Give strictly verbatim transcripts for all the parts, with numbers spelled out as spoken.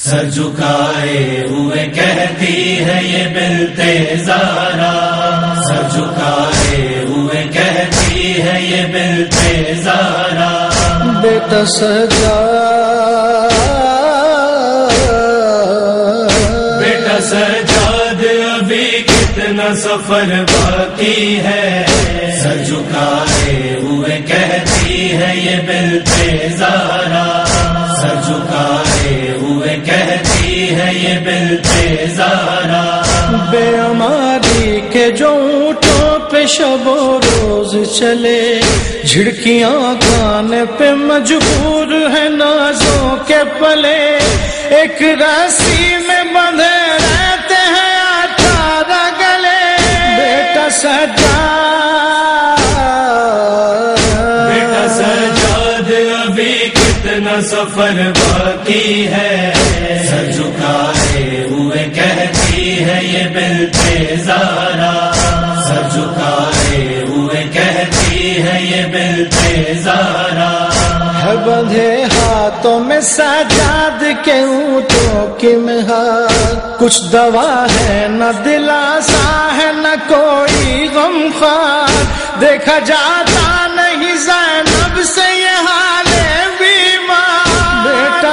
سر جھکائے ہوئے کہتی ہے یہ بنتے زہرا، سر جھکائے ہوئے کہتی ہے یہ بنتے زہرا، بیٹا سجاد بیٹا سجاد ابھی کتنا سفر باقی ہے، سر جھکائے ہوئے کہتی ہے یہ بنتے زہرا، سر جھکائے ہوئے کہتی ہے یہ بنتے زہرا، بے ہماری کے جو اونٹوں پہ شب و روز چلے، جھڑکیاں کھانے پہ مجبور ہے نازوں کے پلے، ایک رسی میں بندھے رہتے ہیں اٹھارہ گلے، بیٹا سجاد بیٹا سجاد ابھی کتنا سفر باقی ہے، سر جھکائے ہوئے کہتی ہے یہ بنتے زہرا، سر جھکائے ہوئے کہتی ہے یہ بنتے زہرا، ہے بندھے ہاتھوں میں سجاد کے اونٹوں کی مہار، کچھ دوا ہے نہ دلاسا ہے نہ کوئی غم خوار، دیکھا جاتا نہیں زینب سے یہ حال بیمار، بیٹا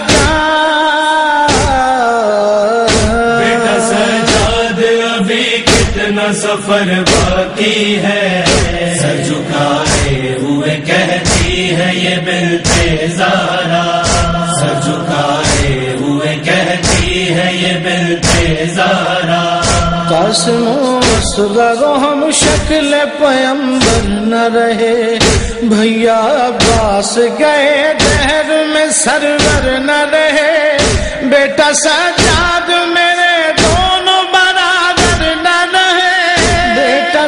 سجاد بیٹا سجاد ابھی کتنا سفر باقی ہے، سر جھکائے ہوئے کہتی ہے یہ بنتے زہرا، سر جھکائے ہوئے کہتی ہے یہ بنتے زہرا، قاسم و اصغر ہم شکل پیمبر نہ رہے، بھیا عباس گئے دہر میں سرور نہ رہے، بیٹا سجاد میرے دونوں برادر نہ رہے، بیٹا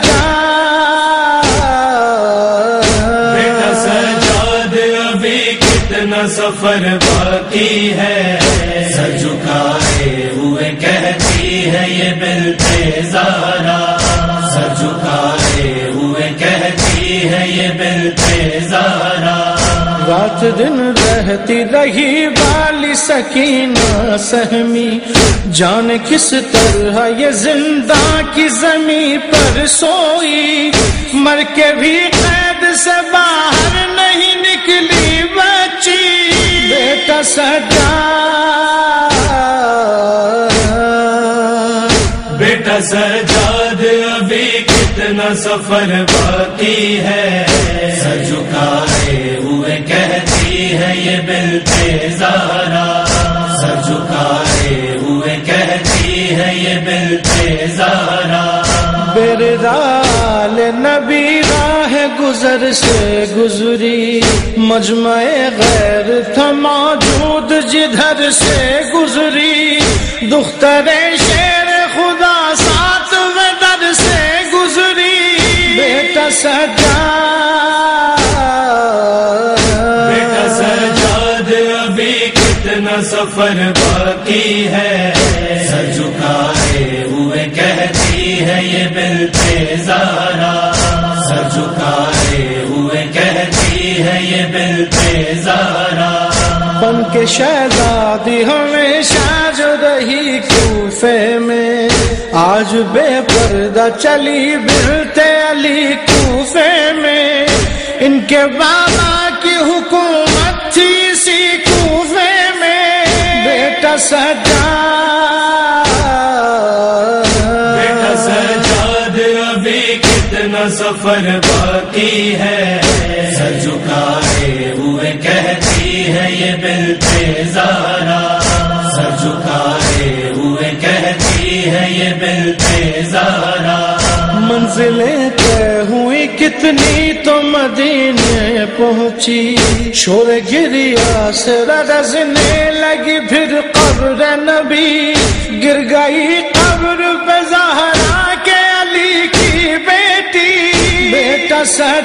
سجاد بیٹا سجاد ابھی کتنا سفر باقی ہے، سر جھکائے ہوئے کہتی ہے یہ بنتے زہرا، سر جھکائے ہوئے کہتی ہے یہ بنتے زہرا، رات دن رہتی رہی والی سکینہ سہمی، جان کس طرح یہ زندہ کی زمین پر سوئی، مر کے بھی قید سے باہر نہیں نکلی بچی، بیٹا سجاد بیٹا سجاد ابھی کتنا سفر باقی ہے، سر جھکائے ہوئے کہتی ہے یہ بنتے زہرا، سر جھکائے ہوئے کہتی ہے یہ بنتے زہرا، برال نبی راہ گزر سے گزری، مجمع غیر تھا موجود جدھر سے گزری، دختر شیر خدا ساتھ میں در سے گزری، بیٹا سجاد بیٹا سجاد ابھی کتنا سفر باقی ہے، سر جھکائے ہوئے کہتی ہے یہ بنتے زہرا، سر جھکائے ہوئے کہتی ہے یہ بنتے زہرا، بن کے شہزادی ہمیشہ جو رہی کوفے میں، آج بے پردہ چلی بنت علی کوفے میں، ان کے بابا کی حکومت تھی اسی کوفے میں، بیٹا سجاد بیٹا سجاد ابھی کتنا سفر باقی ہے، سر جھکائے ہوئے کہتی ہے یہ بنتے زہرا، سر جھکائے ہوئے کہتی ہے یہ بنتے زہرا، منزلیں طے ہوئی کتنی تو مدینے پہنچی، شور گریا سے رزنے لگی پھر قبر نبی، گر گئی قبر پہ زہرا کے علی کی بیٹی، بیٹا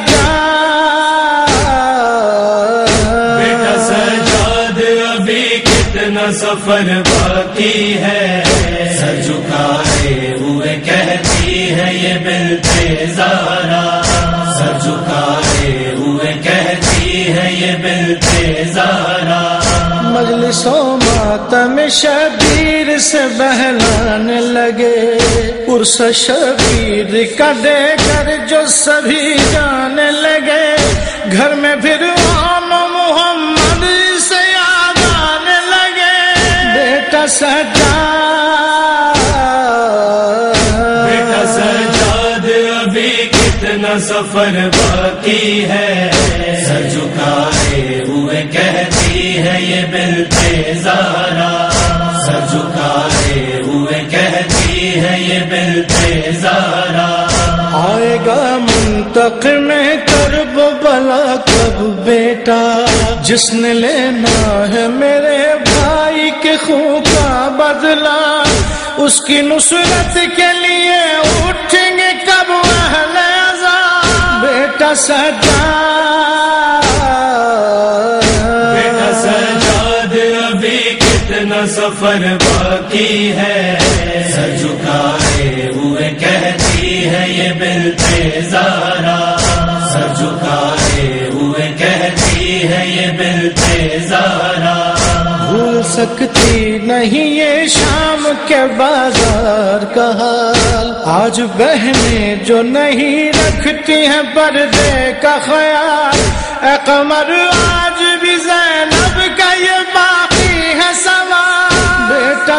سجاد بیٹا سجاد ابھی کتنا سفر باقی ہے، سر جھکائے ہوئے کہتی ہے یہ بنتے زہرا، سر جھکائے ہوئے کہتی ہے یہ بنتے زہرا، مجلسوں ماتم شبیر سے بہلانے لگے، عرس شبیر کا دے کر جو سبھی جانے لگے، گھر میں پھر آم محمد سے یاد آنے لگے۔ بیٹا سجاد بیٹا سجاد ابھی کتنا سفر باقی ہے، سر جھکائے ہوئے کہتی ہے یہ بنتے زہرا، سر جھکائے ہوئے کہتی ہے یہ بنتے زہرا۔ آئے گا منتقم کرب بلا کب بیٹا، جس نے لینا ہے میرے بھائی کے خون کا بدلہ، اس کی نصرت کے لیے اٹھیں گے کب اہل عذاب۔ بیٹا سجاد بیٹا سجاد ابھی کتنا سفر باقی ہے، سر جھکائے ہوئے کہتی ہے یہ بنتے زہرا، سر جھکائے ہوئے کہتی ہے یہ بنتے زہرا۔ بھول سکتی نہیں یہ شام کے بازار کا حال، آج بہنیں جو نہیں رکھتی ہیں پردے کا خیال، اے قمر آج بھی زینب کا یہ باقی ہے سوال۔ بیٹا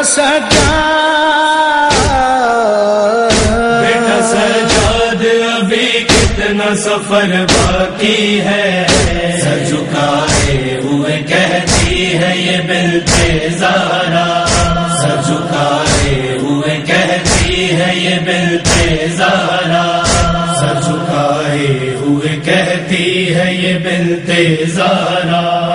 سجاد بیٹا سجاد ابھی کتنا سفر باقی ہے، سر جھکائے ہوئے کہتی ہے یہ بنتے زہرا، سر جھکائے ہوئے کہتی ہے یہ بنتے زہرا، سر جھکائے ہوئے کہتی ہے یہ بنتے زہرا۔